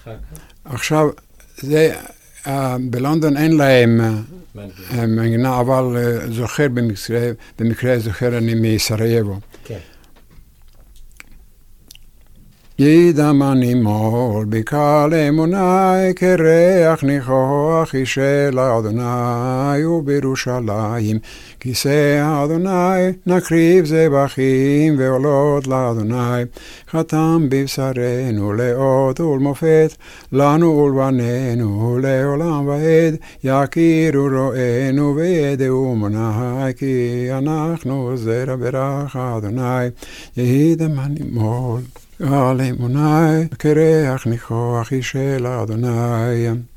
אחר כך? עכשיו, בלונדון אין להם מנגינה, אבל זוכר במקרה זוכר אני מסרייבו. כן. ידמני מול בקע לאמוני, כריח ניחוח אישל אדוני, ובירושלים כיסא אדוני, נקריב זבחים ועולות לאדוני. חתם בבשרנו לאות ולמופת, לנו ולבנינו לעולם ועד, יכירו רואינו וידעו מוני, כי אנחנו זרע ברך אדוני. ידמני מול על אמוני, כריח ניחוח אישל אדוני.